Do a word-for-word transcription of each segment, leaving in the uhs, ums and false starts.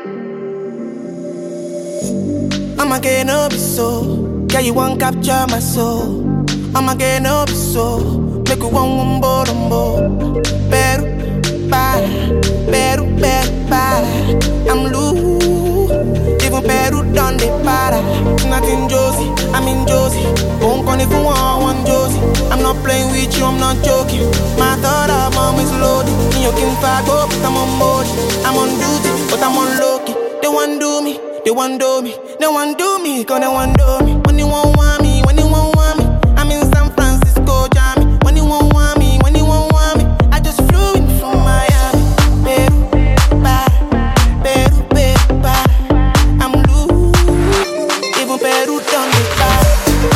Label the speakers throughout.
Speaker 1: I'ma get no be so. Yeah, you won't capture my soul. I'ma get no be so. Make you one one bombo. Peru, para, Peru, Peru, para. I'm loose. Even Peru done the para. Nothing Josie, I'm in Josie. Won't call if you want one Josie. I'm not playing with you, I'm not joking. My thought of mom is loaded. You can fuck up, but I'm on board. I'm on duty, but I'm on low key. They want do me. They want do me, they want do me, cause they want do me. When you won't want me, when you won't want me, I'm in San Francisco, Jammy. When you won't want me, when you won't want me, I just flew in from Miami. Peru, para, Peru, Peru, para. I'm loose, even Peru done the para.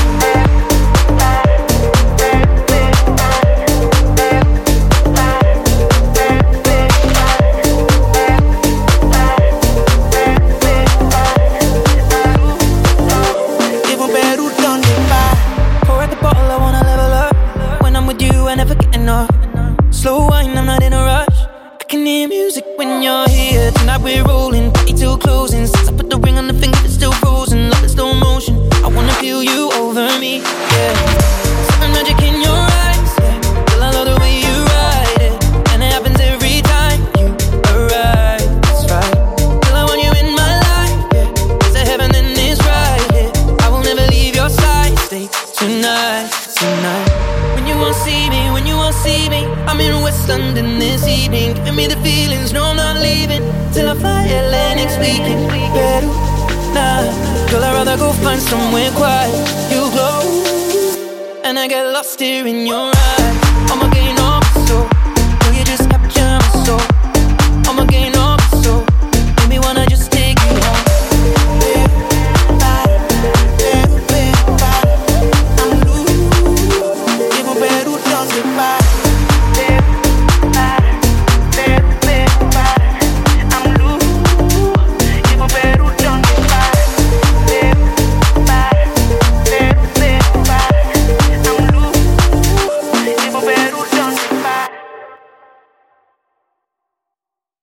Speaker 2: Slow wine, I'm not in a rush. I can hear music when you're here. Tonight we're rolling, party till closing. Since I put the ring on the finger, it's still frozen. Love in slow motion, I wanna feel you over me, yeah. Something magic in your eyes, yeah. Girl, I love the way you ride it. And it happens every time you arrive, that's right. Girl, I want you in my life, yeah. It's a heaven and it's right, yeah. I will never leave your side, stay tonight, tonight. When you won't see me, when you won't see me, I'm in West London this evening. Giving me the feelings, no I'm not leaving till I fly L A next weekend. Peru, nah, girl I'd rather go find somewhere quiet. You glow, and I get lost here in your eyes. I'ma get you know